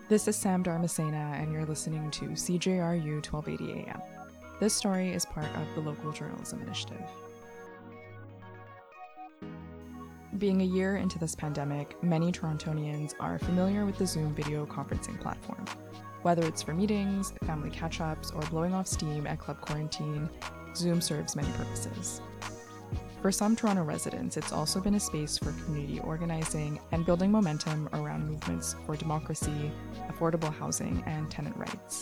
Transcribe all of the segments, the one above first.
This is Sam Dharmasena, and you're listening to CJRU 1280 AM. This story is part of the Local Journalism Initiative. Being a year into this pandemic, many Torontonians are familiar with the Zoom video conferencing platform. Whether it's for meetings, family catch-ups, or blowing off steam at club quarantine, Zoom serves many purposes. For some Toronto residents, it's also been a space for community organizing and building momentum around movements for democracy, affordable housing, and tenant rights.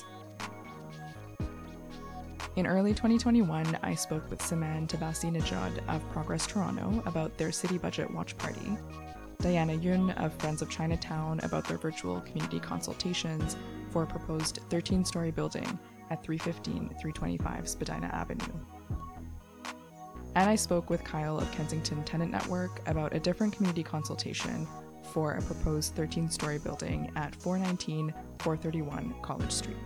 In early 2021, I spoke with Seman Tabasi-Nejad of Progress Toronto about their city budget watch party, Diana Yun of Friends of Chinatown about their virtual community consultations for a proposed 13-story building at 315-325 Spadina Avenue. And I spoke with Kyle of Kensington Tenant Network about a different community consultation for a proposed 13-story building at 419-431 College Street.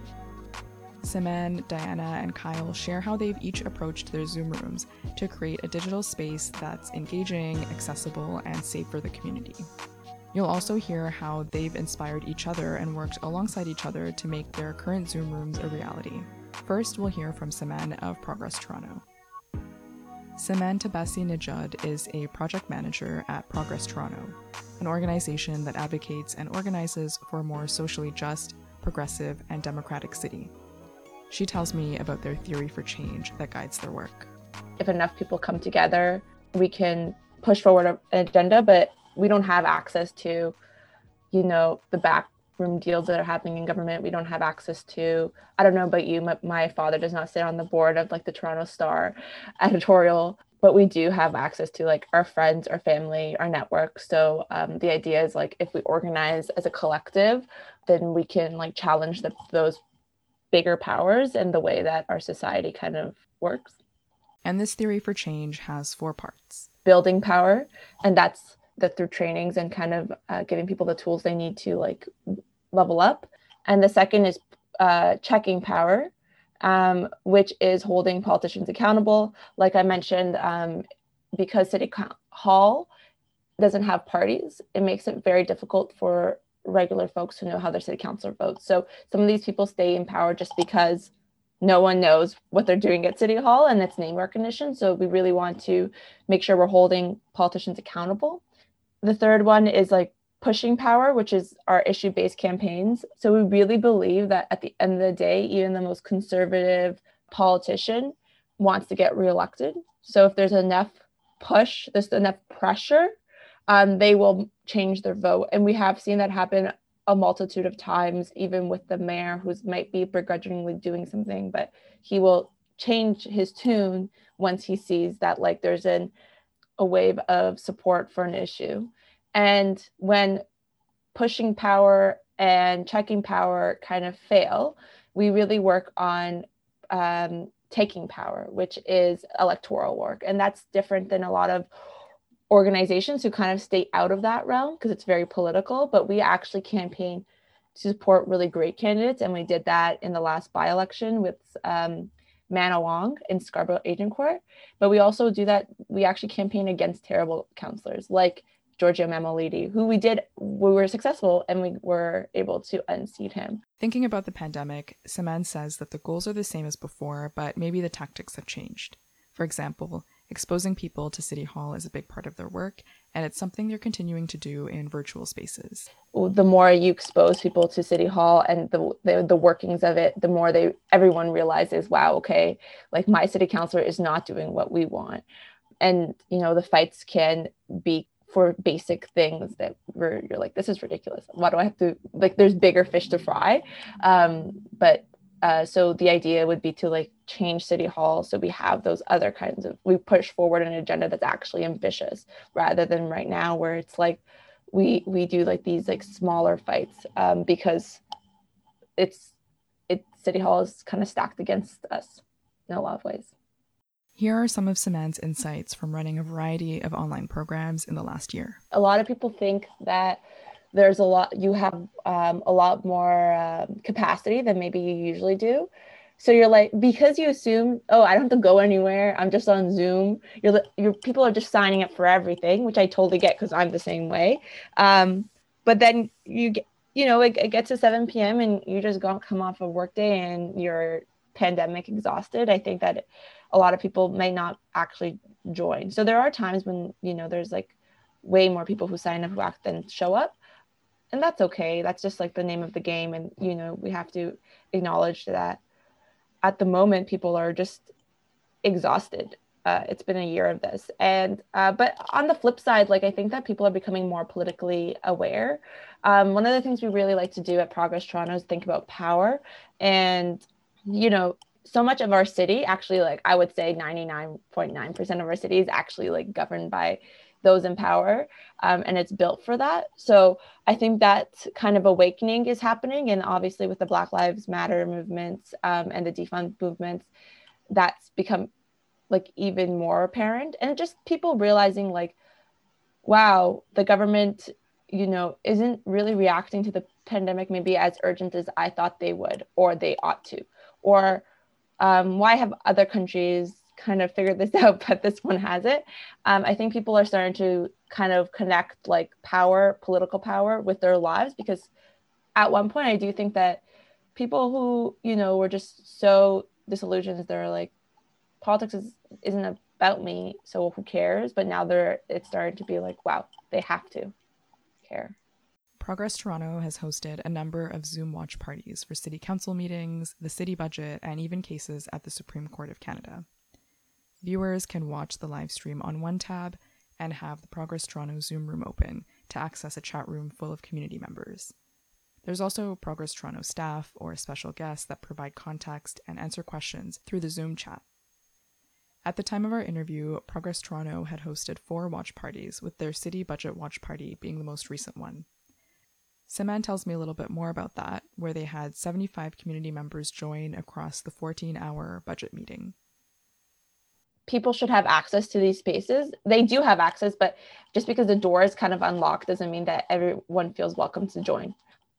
Seman, Diana, and Kyle share how they've each approached their Zoom rooms to create a digital space that's engaging, accessible, and safe for the community. You'll also hear how they've inspired each other and worked alongside each other to make their current Zoom rooms a reality. First, we'll hear from Seman of Progress Toronto. Seman Tabasi-Nejad is a project manager at Progress Toronto, an organization that advocates and organizes for a more socially just, progressive, and democratic city. She tells me about their theory for change that guides their work. If enough people come together, we can push forward an agenda, but we don't have access to, the backroom deals that are happening in government. We don't have access to, I don't know about you, my father does not sit on the board of the Toronto Star editorial, but we do have access to our friends, our family, our network. So the idea is if we organize as a collective, then we can challenge those bigger powers and the way that our society kind of works. And this theory for change has 4 parts. Building power, and that's through trainings and kind of giving people the tools they need to level up. And the second is checking power, which is holding politicians accountable. Like I mentioned, because City Hall doesn't have parties, it makes it very difficult for regular folks to know how their city councilor votes. So some of these people stay in power just because no one knows what they're doing at City Hall and it's name recognition. So we really want to make sure we're holding politicians accountable. The third one is pushing power, which is our issue-based campaigns. So we really believe that at the end of the day, even the most conservative politician wants to get reelected. So if there's enough push, there's enough pressure, they will change their vote. And we have seen that happen a multitude of times, even with the mayor who might be begrudgingly doing something, but he will change his tune once he sees that there's a wave of support for an issue. And when pushing power and checking power kind of fail, we really work on taking power, which is electoral work. And that's different than a lot of organizations who kind of stay out of that realm because it's very political, but we actually campaign to support really great candidates. And we did that in the last by-election with Mana Wong in Scarborough Agincourt. But we also do that, we actually campaign against terrible councillors like Giorgio Mammoliti, who we were successful and we were able to unseat him. Thinking about the pandemic, Seman says that the goals are the same as before, but maybe the tactics have changed. For example, exposing people to City Hall is a big part of their work, and it's something they're continuing to do in virtual spaces. The more you expose people to City Hall and the workings of it, the more everyone realizes, wow, okay, my city councilor is not doing what we want. And, the fights can be for basic things that you're this is ridiculous. Why do I have to, there's bigger fish to fry. So the idea would be to change City Hall so we have those other kinds of, we push forward an agenda that's actually ambitious rather than right now where it's we do these smaller fights because City Hall is kind of stacked against us in a lot of ways. Here are some of Seman's insights from running a variety of online programs in the last year. A lot of people think that you have a lot more capacity than maybe you usually do. So you're because you assume, I don't have to go anywhere, I'm just on Zoom. Your people are just signing up for everything, which I totally get because I'm the same way. But then it gets to 7 p.m. and you just come off a work day and you're pandemic exhausted. I think that a lot of people may not actually join. So there are times when, there's like way more people who sign up who act than show up. And that's okay. That's just like the name of the game. And, we have to acknowledge that at the moment, people are just exhausted. It's been a year of this. And, but on the flip side, like, I think that people are becoming more politically aware. One of the things we really like to do at Progress Toronto is think about power. And, so much of our city, actually, like, I would say 99.9% of our city is actually like governed by those in power, and it's built for that. So I think that kind of awakening is happening, and obviously with the Black Lives Matter movements and the defund movements, that's become like even more apparent, and just people realizing like, wow, the government, isn't really reacting to the pandemic maybe as urgent as I thought they would, or they ought to, or why have other countries kind of figured this out, but this one hasn't? I think people are starting to kind of connect like power, political power, with their lives, because at one point I do think that people who, were just so disillusioned, they're like, politics isn't about me, so who cares? But now it's starting to be like, wow, they have to care. Progress Toronto has hosted a number of Zoom watch parties for city council meetings, the city budget, and even cases at the Supreme Court of Canada. Viewers can watch the live stream on one tab and have the Progress Toronto Zoom room open to access a chat room full of community members. There's also Progress Toronto staff or special guests that provide context and answer questions through the Zoom chat. At the time of our interview, Progress Toronto had hosted 4 watch parties, with their city budget watch party being the most recent one. Seman tells me a little bit more about that, where they had 75 community members join across the 14-hour budget meeting. People should have access to these spaces. They do have access, but just because the door is kind of unlocked doesn't mean that everyone feels welcome to join.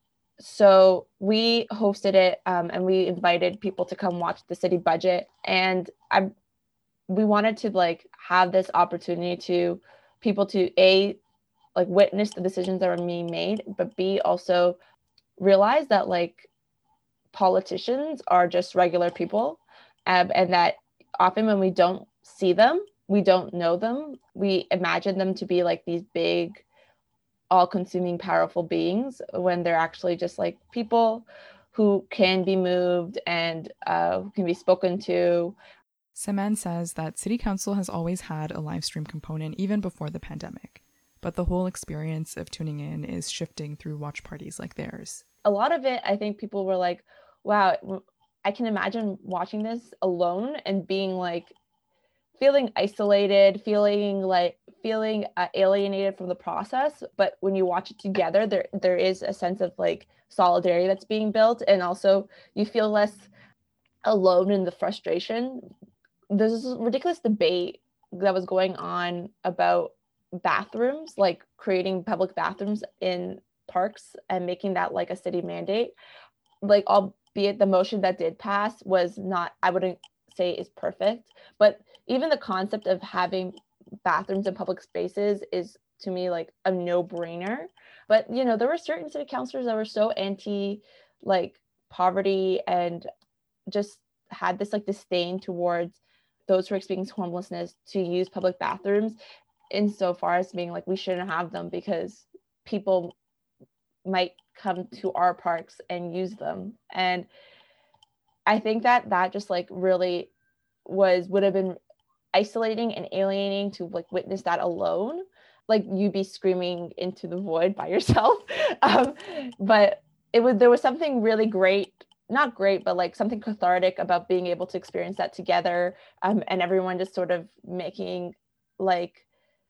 So we hosted it, and we invited people to come watch the city budget. And we wanted to like have this opportunity to people to like witness the decisions that are being made, but B, also realize that like politicians are just regular people, and that often when we don't see them, we don't know them, we imagine them to be like these big, all-consuming, powerful beings, when they're actually just like people who can be moved and who can be spoken to. Seman says that City Council has always had a live stream component even before the pandemic, but the whole experience of tuning in is shifting through watch parties like theirs. A lot of it, I think people were like, wow, I can imagine watching this alone and being like, feeling isolated, feeling alienated from the process. But when you watch it together, there is a sense of like solidarity that's being built. And also you feel less alone in the frustration. There's this ridiculous debate that was going on about bathrooms, like creating public bathrooms in parks and making that like a city mandate. Like, albeit the motion that did pass was not, I wouldn't say is perfect, but even the concept of having bathrooms in public spaces is to me like a no-brainer. But there were certain city councilors that were so anti like poverty and just had this like disdain towards those who are experiencing homelessness to use public bathrooms, insofar as being like, we shouldn't have them because people might come to our parks and use them. And I think that just like really would have been isolating and alienating to like witness that alone. Like, you'd be screaming into the void by yourself. But there was something really great, not great, but like something cathartic about being able to experience that together, and everyone just sort of making like,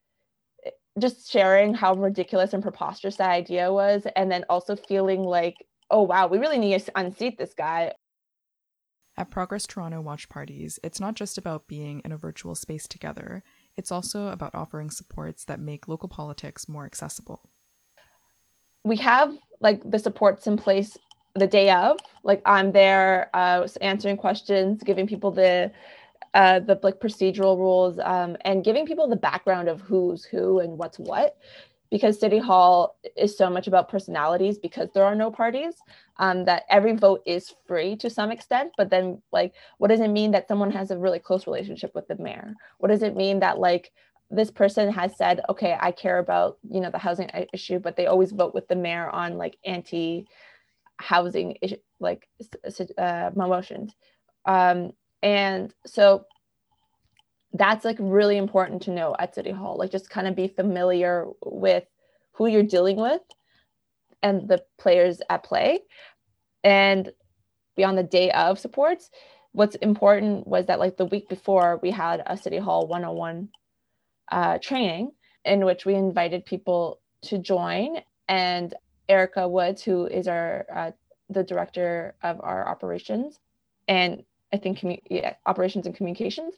just sharing how ridiculous and preposterous that idea was, and then also feeling like, oh wow, we really need to unseat this guy. At Progress Toronto watch parties, it's not just about being in a virtual space together, it's also about offering supports that make local politics more accessible. We have like the supports in place the day of, like I'm there answering questions, giving people the like procedural rules, and giving people the background of who's who and what's what. because City Hall is so much about personalities, because there are no parties, that every vote is free to some extent. But then, like, what does it mean that someone has a really close relationship with the mayor? What does it mean that, like, this person has said, okay, I care about, you know, the housing issue, but they always vote with the mayor on like anti-housing issue, like motions. And so that's like really important to know at City Hall, like just kind of be familiar with who you're dealing with and the players at play. And beyond the day of supports, what's important was that like the week before we had a City Hall 101 training in which we invited people to join. And Erica Woods, who is our the director of our operations and I think operations and communications,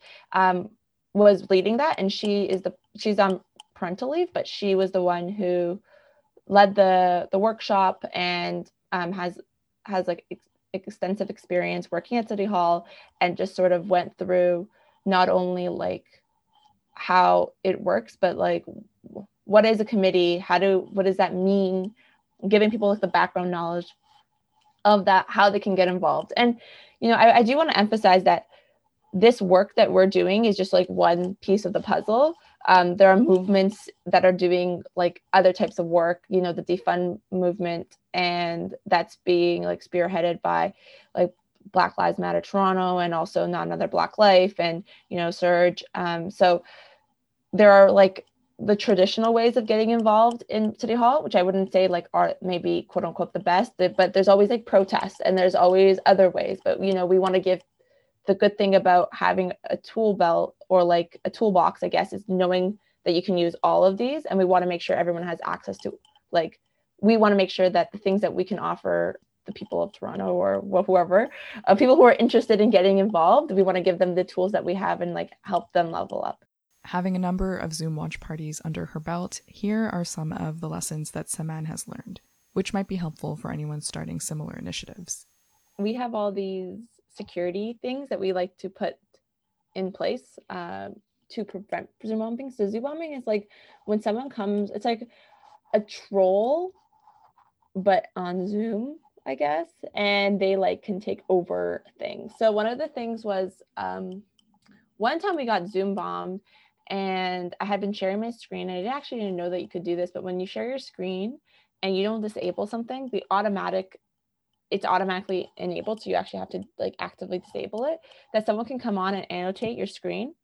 was leading that. And she's on parental leave, but she was the one who led the workshop and has like extensive experience working at City Hall, and just sort of went through not only like how it works, but like what is a committee, what does that mean, giving people like the background knowledge of that, how they can get involved. And you know, I do want to emphasize that this work that we're doing is just like one piece of the puzzle. There are movements that are doing like other types of work, you know, the defund movement, and that's being like spearheaded by like Black Lives Matter Toronto, and also Not Another Black Life, and, you know, Surge. So there are like the traditional ways of getting involved in City Hall, which I wouldn't say like are maybe quote unquote the best, but there's always like protests and there's always other ways. But, you know, we want to give the good thing about having a tool belt, or like a toolbox, I guess, is knowing that you can use all of these. And we want to make sure everyone has access to, like, we want to make sure that the things that we can offer the people of Toronto or whoever, people who are interested in getting involved, we want to give them the tools that we have and like help them level up. Having a number of Zoom watch parties under her belt, here are some of the lessons that Seman has learned, which might be helpful for anyone starting similar initiatives. We have all these security things that we like to put in place to prevent Zoom bombing. So Zoom bombing is like when someone comes, it's like a troll, but on Zoom, I guess, and they like can take over things. So one of the things was one time we got Zoom bombed, and I had been sharing my screen. I actually didn't know that you could do this, but when you share your screen and you don't disable something, it's automatically enabled. So you actually have to like actively disable it, that someone can come on and annotate your screen.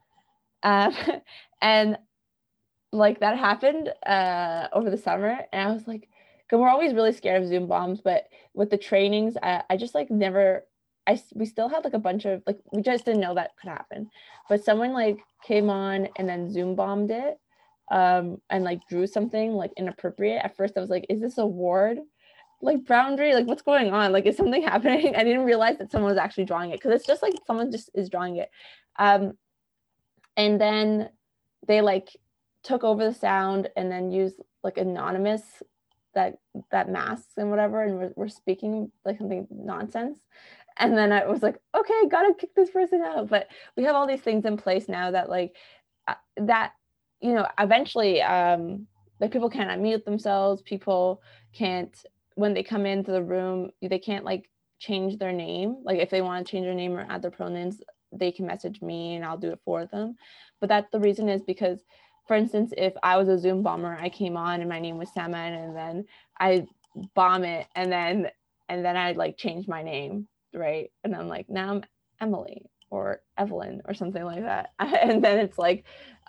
And like that happened over the summer. And I was like, because we're always really scared of Zoom bombs, but with the trainings, I just like we still had like a bunch of like, we just didn't know that could happen. But someone like came on and then Zoom bombed it and like drew something like inappropriate. At first I was like, is this a ward? Like boundary, like what's going on? Like, is something happening? I didn't realize that someone was actually drawing it, because it's just like someone just is drawing it. And then they like took over the sound and then used like anonymous that masks and whatever, and we're speaking like something nonsense. And then I was like, okay, gotta kick this person out. But we have all these things in place now that like that, you know, eventually like people can't unmute themselves, people can't, when they come into the room, they can't like change their name. Like if they want to change their name or add their pronouns, they can message me and I'll do it for them. But that the reason is because, for instance, if I was a Zoom bomber, I came on and my name was Seman, and then I bomb it, and then I like change my name, right? And I'm like, now I'm Emily or Evelyn or something like that. And then it's like,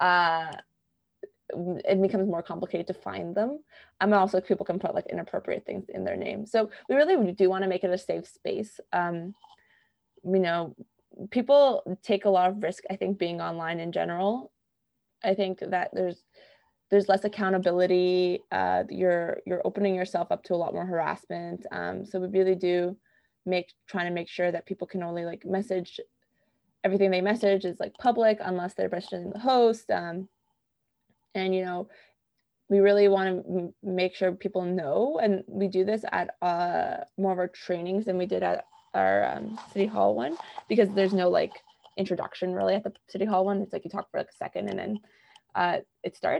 it becomes more complicated to find them. And also people can put like inappropriate things in their name. So we really do want to make it a safe space. You know, people take a lot of risk, I think, being online in general. I think that there's less accountability. You're opening yourself up to a lot more harassment. So we really do trying to make sure that people can only like message, everything they message is like public unless they're messaging the host. And, you know, we really want to make sure people know, and we do this at more of our trainings than we did at our City Hall one, because there's no like introduction really at the City Hall one. It's like you talk for like a second and then it starts.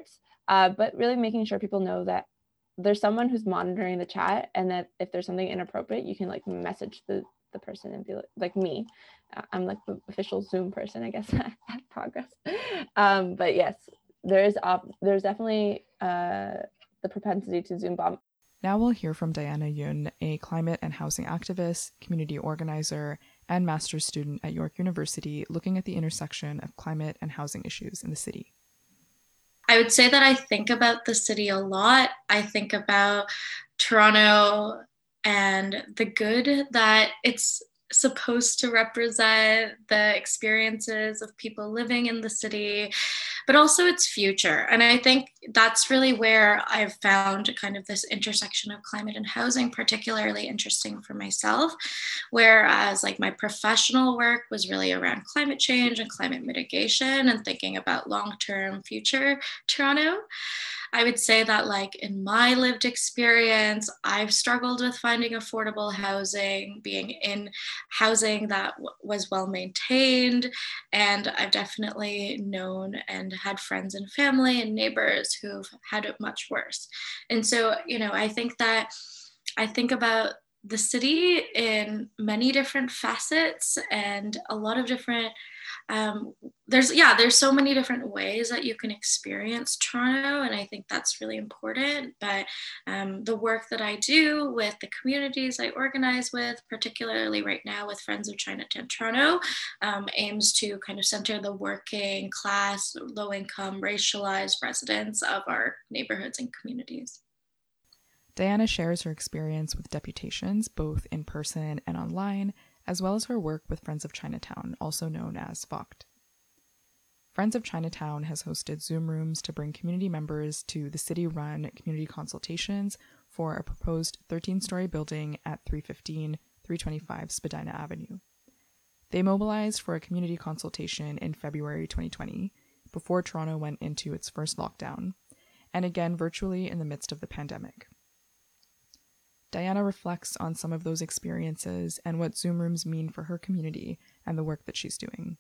But really making sure people know that there's someone who's monitoring the chat, and that if there's something inappropriate, you can like message the person and be like me. I'm like the official Zoom person, I guess, at Progress. But yes, there's definitely the propensity to Zoom bomb. Now we'll hear from Diana Yun, a climate and housing activist, community organizer, and master's student at York University, looking at the intersection of climate and housing issues in the city. I would say that I think about the city a lot. I think about Toronto and the good that it's supposed to represent, the experiences of people living in the city, but also its future. And I think that's really where I've found kind of this intersection of climate and housing particularly interesting for myself. Whereas like my professional work was really around climate change and climate mitigation and thinking about long-term future Toronto. I would say that like in my lived experience, I've struggled with finding affordable housing, being in housing that was well maintained. And I've definitely known and had friends and family and neighbors who've had it much worse. And so, I think about the city in many different facets and a lot of different there's so many different ways that you can experience Toronto, and I think that's really important. But the work that I do with the communities I organize with, particularly right now with Friends of Chinatown Toronto, aims to kind of center the working class, low income, racialized residents of our neighborhoods and communities. Diana shares her experience with deputations, both in person and online, as well as her work with Friends of Chinatown, also known as FOCT. Friends of Chinatown has hosted Zoom rooms to bring community members to the city-run community consultations for a proposed 13-story building at 315, 325 Spadina Avenue. They mobilized for a community consultation in February 2020, before Toronto went into its first lockdown, and again virtually in the midst of the pandemic. Diana reflects on some of those experiences and what Zoom rooms mean for her community and the work that she's doing.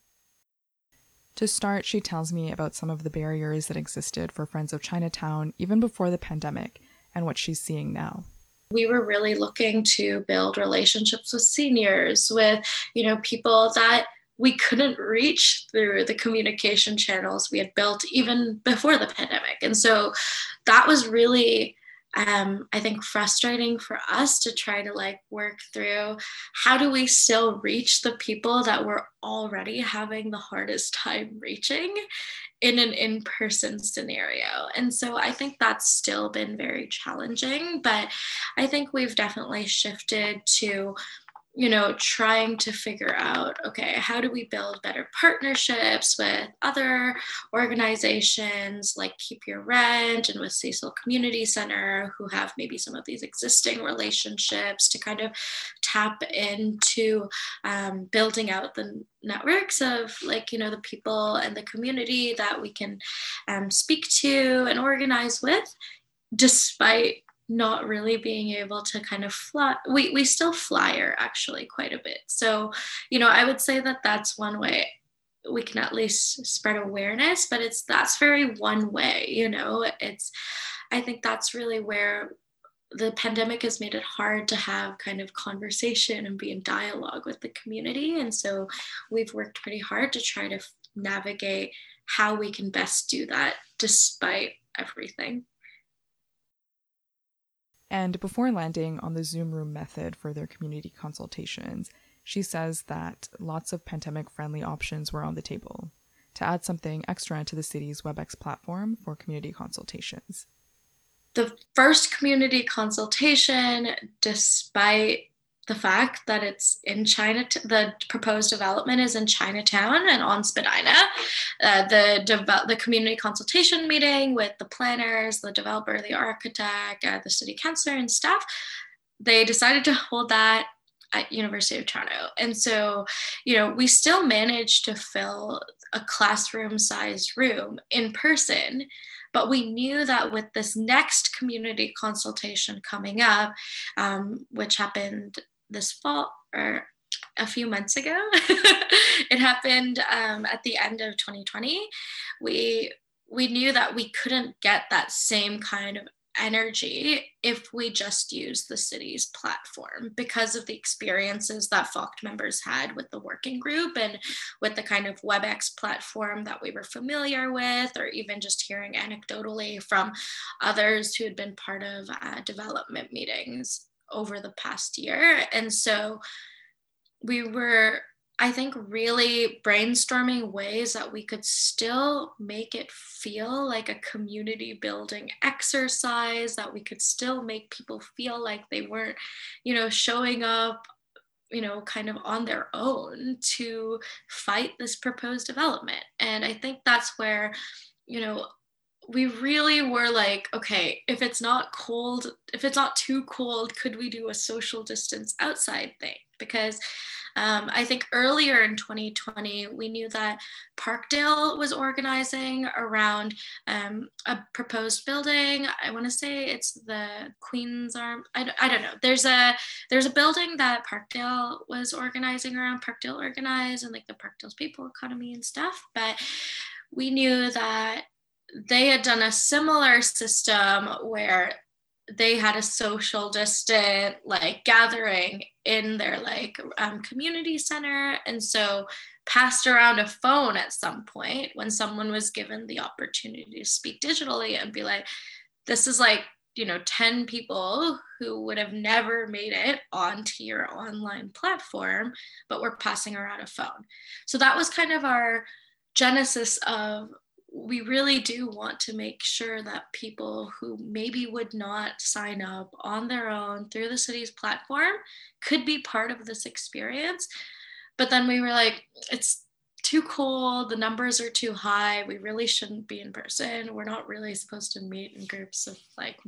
To start, she tells me about some of the barriers that existed for Friends of Chinatown even before the pandemic and what she's seeing now. We were really looking to build relationships with seniors, with, people that we couldn't reach through the communication channels we had built even before the pandemic. And so that was really I think frustrating for us to try to work through how do we still reach the people that we're already having the hardest time reaching in an in-person scenario. And so I think that's still been very challenging, but I think we've definitely shifted to trying to figure out, okay, how do we build better partnerships with other organizations like Keep Your Rent and with Cecil Community Center, who have maybe some of these existing relationships to kind of tap into building out the networks of the people and the community that we can speak to and organize with, despite not really being able to kind of fly. We still flyer actually quite a bit. So, I would say that that's one way we can at least spread awareness, but that's very one way, I think that's really where the pandemic has made it hard to have kind of conversation and be in dialogue with the community. And so we've worked pretty hard to try to navigate how we can best do that despite everything. And before landing on the Zoom room method for their community consultations, she says that lots of pandemic-friendly options were on the table to add something extra to the city's WebEx platform for community consultations. The first community consultation, despite the fact that it's in China, the proposed development is in Chinatown and on Spadina. The community consultation meeting with the planners, the developer, the architect, the city councilor and staff, they decided to hold that at University of Toronto. And so, we still managed to fill a classroom-sized room in person, but we knew that with this next community consultation coming up, which happened this fall or a few months ago, it happened at the end of 2020. We we knew that we couldn't get that same kind of energy if we just used the city's platform, because of the experiences that FOCT members had with the working group and with the kind of WebEx platform that we were familiar with, or even just hearing anecdotally from others who had been part of development meetings over the past year. And so we were, I think, really brainstorming ways that we could still make it feel like a community building exercise, that we could still make people feel like they weren't, showing up, kind of on their own to fight this proposed development. And I think that's where, we really were like, okay, if it's not too cold, could we do a social distance outside thing? Because I think earlier in 2020, we knew that Parkdale was organizing around a proposed building. I want to say it's the Queen's Arms. I don't know. There's a building that Parkdale was organizing around, Parkdale Organize, and like the Parkdale's People Economy and stuff. But we knew that they had done a similar system where they had a social distant gathering in their community center, and so passed around a phone at some point when someone was given the opportunity to speak digitally and be like, this is 10 people who would have never made it onto your online platform, but we're passing around a phone. So that was kind of our genesis of, we really do want to make sure that people who maybe would not sign up on their own through the city's platform could be part of this experience. But then we were like, it's too cold, the numbers are too high, we really shouldn't be in person. We're not really supposed to meet in groups of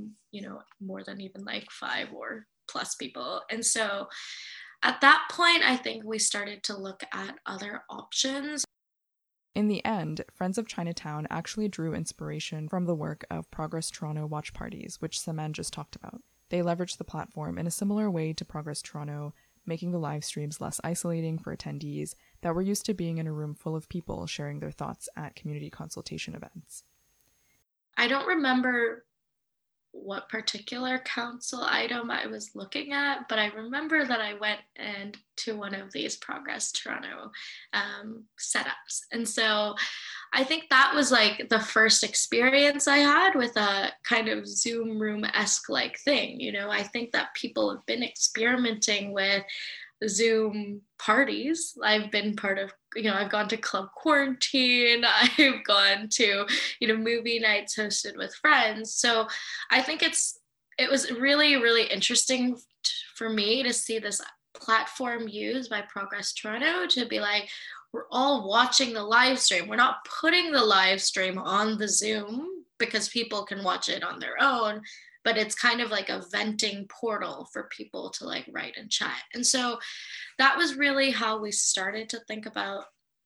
more than even 5 or plus people. And so at that point, I think we started to look at other options. In the end, Friends of Chinatown actually drew inspiration from the work of Progress Toronto watch parties, which Semen just talked about. They leveraged the platform in a similar way to Progress Toronto, making the live streams less isolating for attendees that were used to being in a room full of people sharing their thoughts at community consultation events. I don't remember what particular council item I was looking at, but I remember that I went to one of these Progress Toronto setups. And so I think that was the first experience I had with a kind of Zoom room-esque thing. I think that people have been experimenting with Zoom parties. I've been part of, I've gone to Club Quarantine, I've gone to, movie nights hosted with friends. So I think it was really, really interesting for me to see this platform used by Progress Toronto to be like, we're all watching the live stream. We're not putting the live stream on the Zoom because people can watch it on their own, but it's kind of like a venting portal for people to write and chat. And so that was really how we started to think about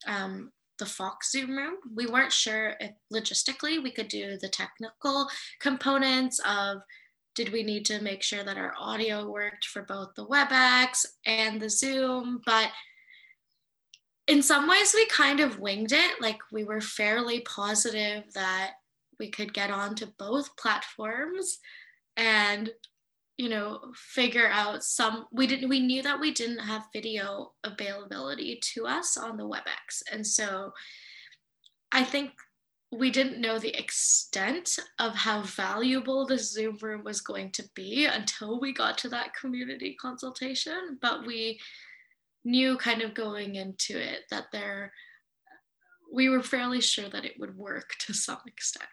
the Fox Zoom room. We weren't sure if logistically we could do the technical components of, did we need to make sure that our audio worked for both the WebEx and the Zoom? But in some ways we kind of winged it. We were fairly positive that we could get onto both platforms and figure out we knew that we didn't have video availability to us on the WebEx. And so I think we didn't know the extent of how valuable the Zoom room was going to be until we got to that community consultation. But we knew kind of going into it that we were fairly sure that it would work to some extent.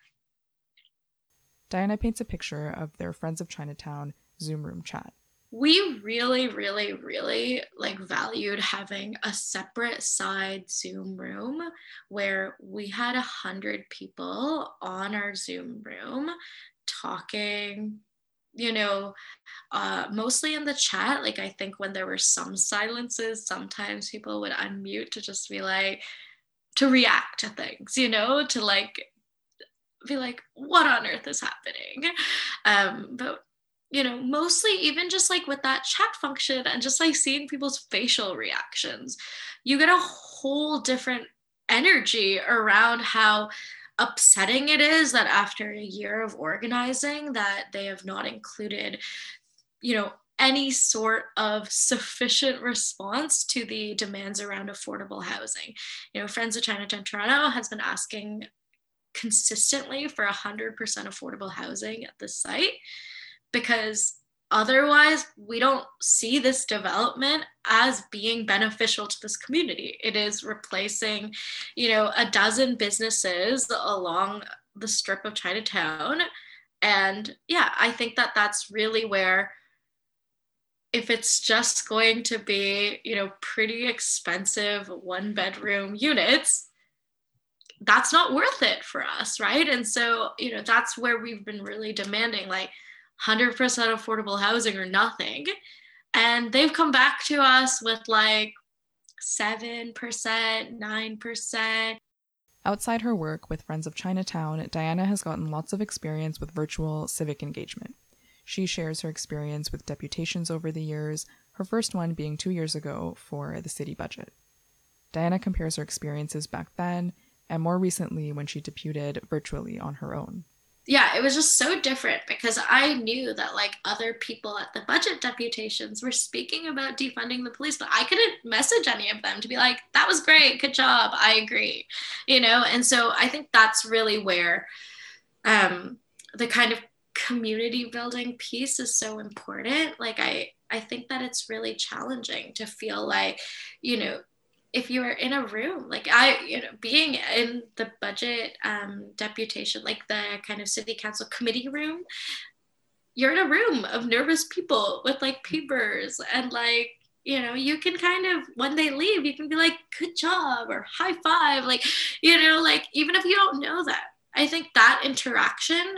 Diana paints a picture of their Friends of Chinatown Zoom room chat. We really, really, really valued having a separate side Zoom room where we had 100 people on our Zoom room talking, mostly in the chat. I think when there were some silences, sometimes people would unmute to just be to react to things, to be what on earth is happening? But mostly even just with that chat function and just seeing people's facial reactions, you get a whole different energy around how upsetting it is that after a year of organizing that they have not included, any sort of sufficient response to the demands around affordable housing. Friends of Chinatown Toronto has been asking consistently for 100% affordable housing at the site, because otherwise we don't see this development as being beneficial to this community. It is replacing, a dozen businesses along the strip of Chinatown. And yeah, I think that that's really where, if it's just going to be, pretty expensive 1-bedroom units, that's not worth it for us, right? And so, that's where we've been really demanding, like, 100% affordable housing or nothing. And they've come back to us with like 7%, 9%. Outside her work with Friends of Chinatown, Diana has gotten lots of experience with virtual civic engagement. She shares her experience with deputations over the years, her first one being 2 years ago for the city budget. Diana compares her experiences back then and more recently when she deputed virtually on her own. Yeah, it was just so different because I knew that like other people at the budget deputations were speaking about defunding the police, but I couldn't message any of them to be like, that was great, good job, I agree, And so I think that's really where the kind of community building piece is so important. Like I think that it's really challenging to feel like, if you are in a room, like being in the budget deputation, like the kind of city council committee room, you're in a room of nervous people with like papers and like, you can kind of, when they leave, you can be like, good job or high five, like, like even if you don't know that, I think that interaction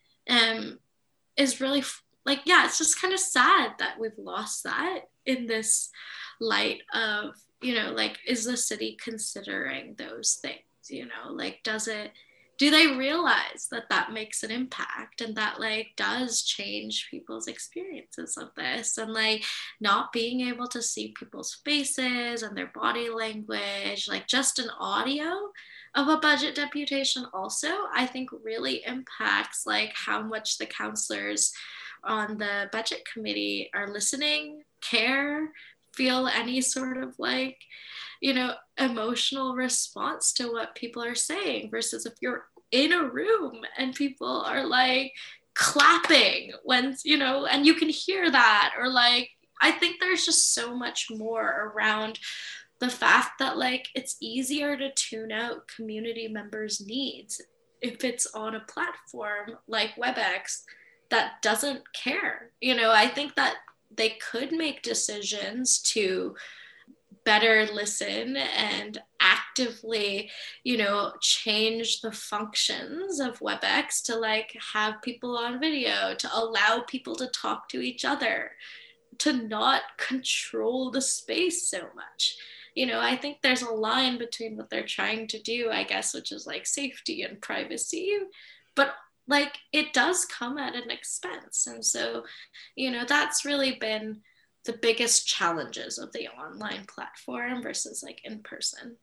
is really like, yeah, it's just kind of sad that we've lost that in this light of, like, is the city considering those things, like, do they realize that that makes an impact and that like does change people's experiences of this, and like not being able to see people's faces and their body language, like just an audio of a budget deputation also, I think really impacts like how much the councillors on the budget committee are listening, care, feel any sort of like, emotional response to what people are saying, versus if you're in a room and people are like clapping when, and you can hear that, or like, I think there's just so much more around the fact that like it's easier to tune out community members' needs if it's on a platform like WebEx that doesn't care. I think that they could make decisions to better listen and actively, change the functions of WebEx to like have people on video, to allow people to talk to each other, to not control the space so much. I think there's a line between what they're trying to do, I guess, which is like safety and privacy, but like it does come at an expense. And so, that's really been the biggest challenges of the online platform versus like in person.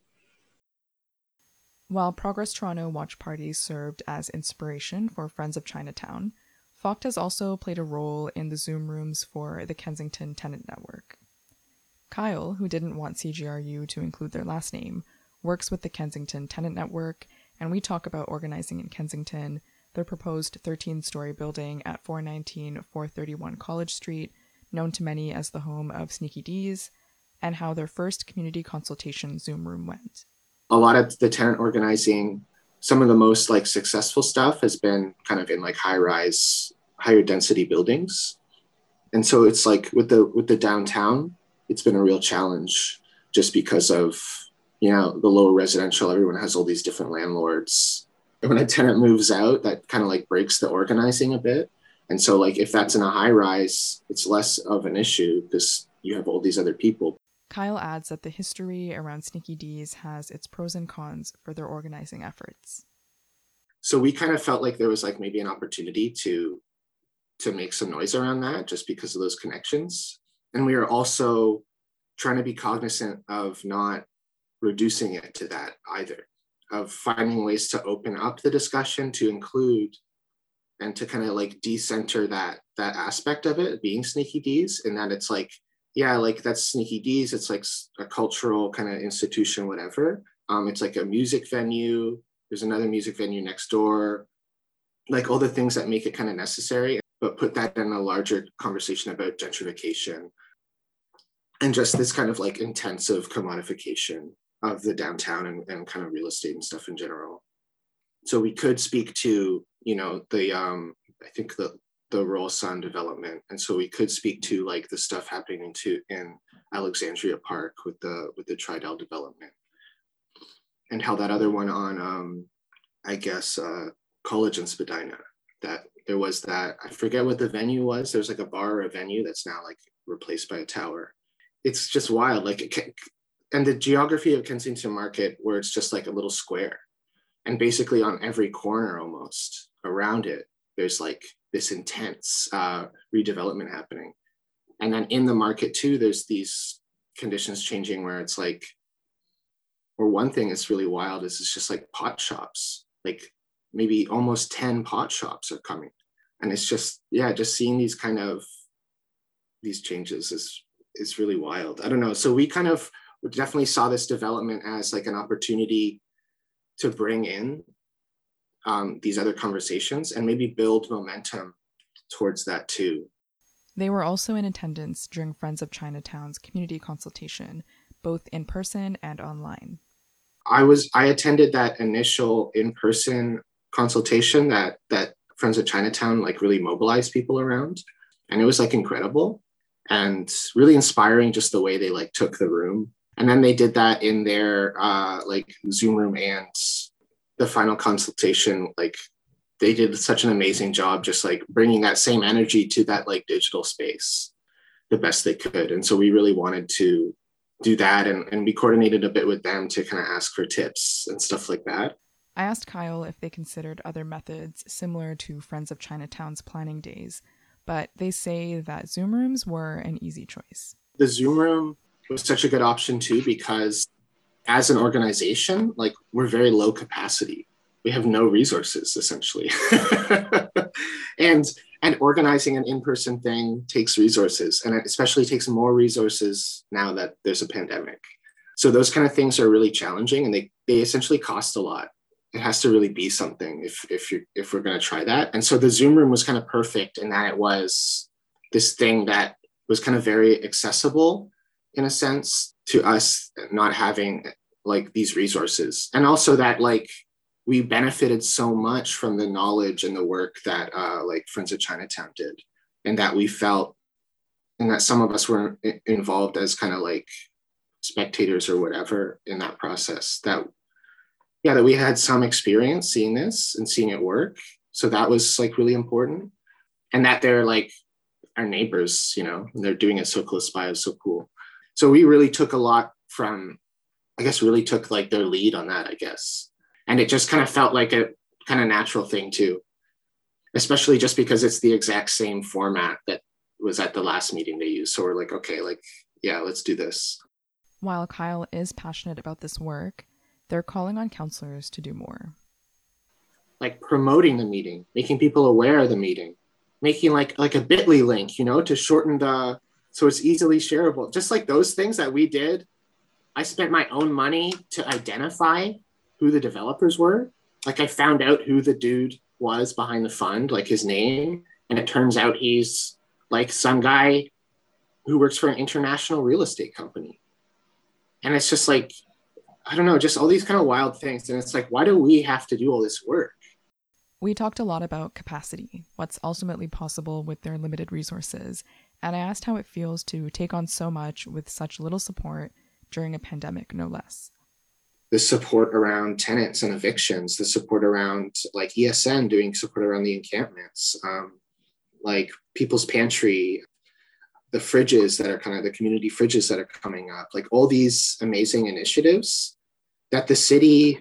While Progress Toronto watch parties served as inspiration for Friends of Chinatown, FOCT has also played a role in the Zoom rooms for the Kensington Tenant Network. Kyle, who didn't want CGRU to include their last name, works with the Kensington Tenant Network, and we talk about organizing in Kensington, their proposed 13-story building at 419-431 College Street, known to many as the home of Sneaky D's, and how their first community consultation Zoom room went. A lot of the tenant organizing, some of the most like successful stuff has been kind of in like high-rise, higher density buildings. And so it's like with the downtown, it's been a real challenge just because of, the lower residential, everyone has all these different landlords. And when a tenant moves out, that kind of like breaks the organizing a bit. And so like if that's in a high rise, it's less of an issue because you have all these other people. Kyle adds that the history around Sneaky D's has its pros and cons for their organizing efforts. So we kind of felt like there was like maybe an opportunity to make some noise around that just because of those connections. And we are also trying to be cognizant of not reducing it to that either. finding ways to open up the discussion to include and to kind of like decenter that aspect of it being Sneaky D's, and that it's like, yeah, like that's Sneaky D's, it's like a cultural kind of institution, whatever. It's like a music venue, there's another music venue next door, like all the things that make it kind of necessary, but put that in a larger conversation about gentrification and just this kind of like intensive commodification of the downtown and kind of real estate and stuff in general. So we could speak to, the I think the Royal Sun development, and so we could speak to like the stuff happening in Alexandria Park with the Tridel development, and how that other one on College and Spadina, that there was that, I forget what the venue was. There's like a bar or a venue that's now like replaced by a tower. It's just wild, and the geography of Kensington Market, where it's just like a little square, and basically on every corner almost around it, there's like this intense redevelopment happening. And then in the market too, there's these conditions changing where it's like, or one thing that's really wild is it's just like pot shops, like maybe almost 10 pot shops are coming. And it's just, just seeing these changes is really wild. I don't know. So we kind of definitely saw this development as like an opportunity to bring in these other conversations and maybe build momentum towards that too. They were also in attendance during Friends of Chinatown's community consultation, both in person and online. I attended that initial in-person consultation that Friends of Chinatown like really mobilized people around, and it was like incredible and really inspiring, just the way they like took the room. And then they did that in their like Zoom room, and the final consultation, like they did such an amazing job just like bringing that same energy to that like digital space the best they could. And so we really wanted to do that, and we coordinated a bit with them to kind of ask for tips and stuff like that. I asked Kyle if they considered other methods similar to Friends of Chinatown's planning days, but they say that Zoom rooms were an easy choice. The Zoom room was such a good option too, because as an organization, like we're very low capacity. We have no resources essentially. And organizing an in-person thing takes resources, and it especially takes more resources now that there's a pandemic. So those kind of things are really challenging, and they essentially cost a lot. It has to really be something if we're going to try that. And so the Zoom room was kind of perfect in that it was this thing that was kind of very accessible in a sense to us not having like these resources. And also that like we benefited so much from the knowledge and the work that like Friends of Chinatown did, and that we felt, and that some of us were involved as kind of like spectators or whatever in that process, that we had some experience seeing this and seeing it work. So that was like really important. And that they're like our neighbors, and they're doing it so close by is so cool. So we really took a lot from, really took like their lead on that, I guess. And it just kind of felt like a kind of natural thing too, especially just because it's the exact same format that was at the last meeting they used. So we're like, okay, like, yeah, let's do this. While Kyle is passionate about this work, they're calling on counselors to do more. Like promoting the meeting, making people aware of the meeting, making like a Bitly link, to shorten so it's easily shareable. Just like those things that we did. I spent my own money to identify who the developers were. Like I found out who the dude was behind the fund, like his name. And it turns out he's like some guy who works for an international real estate company. And it's just like, I don't know, just all these kind of wild things. And it's like, why do we have to do all this work? We talked a lot about capacity, what's ultimately possible with their limited resources. And I asked how it feels to take on so much with such little support during a pandemic, no less. The support around tenants and evictions, the support around like ESN doing support around the encampments, like People's Pantry, the fridges that are kind of the community fridges that are coming up, like all these amazing initiatives that the city,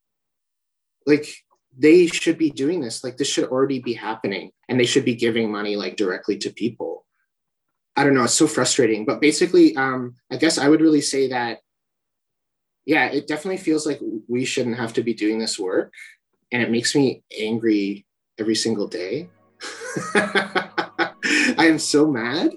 like they should be doing this, like this should already be happening, and they should be giving money like directly to people. I don't know, it's so frustrating, but basically, I guess I would really say that yeah, it definitely feels like we shouldn't have to be doing this work. And it makes me angry every single day. I am so mad.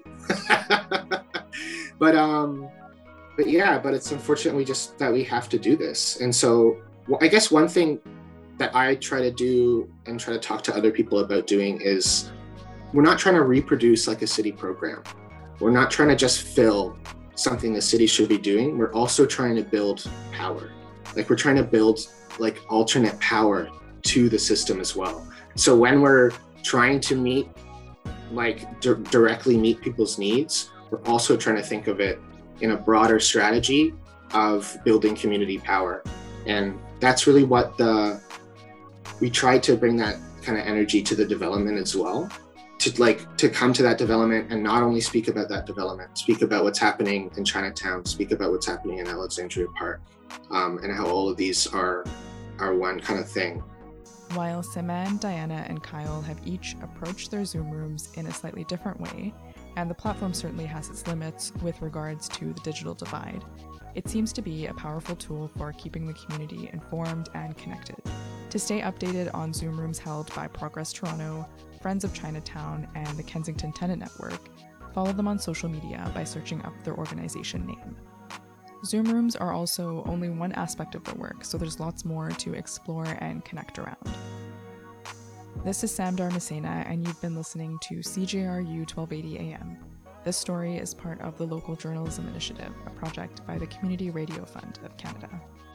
But it's unfortunately just that we have to do this. And so I guess one thing that I try to do and try to talk to other people about doing is we're not trying to reproduce like a city program. We're not trying to just fill something the city should be doing. We're also trying to build power. Like we're trying to build like alternate power to the system as well. So when we're trying to meet, like directly meet people's needs, we're also trying to think of it in a broader strategy of building community power. And that's really what we try to bring that kind of energy to the development as well, to come to that development and not only speak about that development, speak about what's happening in Chinatown, speak about what's happening in Alexandria Park, and how all of these are one kind of thing. While Siman, Diana, and Kyle have each approached their Zoom rooms in a slightly different way, and the platform certainly has its limits with regards to the digital divide, it seems to be a powerful tool for keeping the community informed and connected. To stay updated on Zoom rooms held by Progress Toronto, Friends of Chinatown, and the Kensington Tenant Network, follow them on social media by searching up their organization name. Zoom rooms are also only one aspect of their work, so there's lots more to explore and connect around. This is Sam Dharmasena, and you've been listening to CJRU 1280 AM. This story is part of the Local Journalism Initiative, a project by the Community Radio Fund of Canada.